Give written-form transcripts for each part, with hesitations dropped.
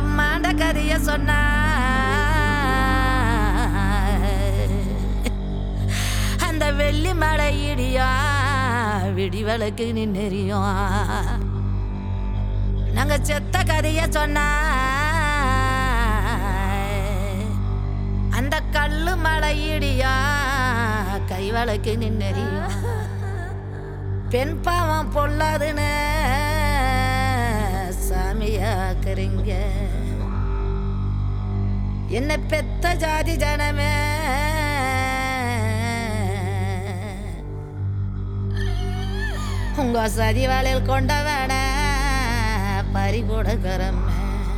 பிரம்மாண்ட கதைய சொன்னா அந்த வெள்ளி மலை இடியா விடிவளுக்கு நின்னெறியும். நாங்க செத்த கதைய சொன்னா அந்த கல்லு மலை இடியா கைவளுக்கு நின்னெறியும். பெண் பாவம் பொல்லாதுன்னு சாமியாக்குறீங்க. என்ன பெத்த ஜாதி ஜனமே உங்க சதி வாழையில் கொண்டவன பறி கொடுக்கிறம்ம.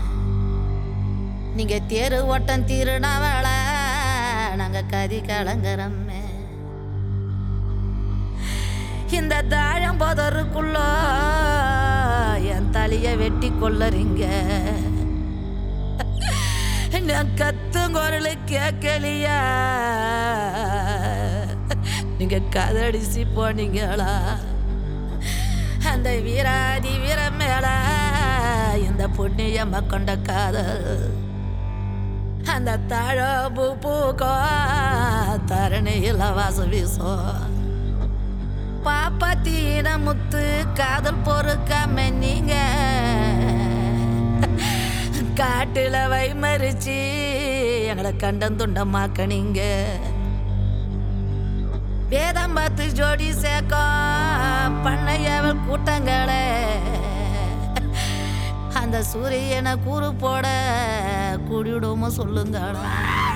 நீங்க தேரு ஓட்டம் திருநவள நாங்க கதி கலங்குறம்ம. இந்த தாழம் போதருக்குள்ள என் தலைய வெட்டி கொள்ளறீங்க. நான் கத்தும் குரலு கேட்கலையா? நீங்க கதடிச்சு போனீங்களா? அந்த வீராதி வீரம் மேல இந்த புண்ணியம்ம கொண்ட காதல் அந்த தாழம்பூ பூக்கோ தரணியில் வாசம் வீசும். பாப்பாத்தீன முத்து காதல் பொறுக்காம நீங்க காட்டுல வைமறிச்சு எங்களை கண்டம் துண்டமாக்கனீங்க. வேதம் பார்த்து ஜோடி சேர்க்கும் பண்ணையவள் கூட்டங்களே அந்த சூரியனை கூறு போட கூடிவிடுமோ சொல்லுங்களா?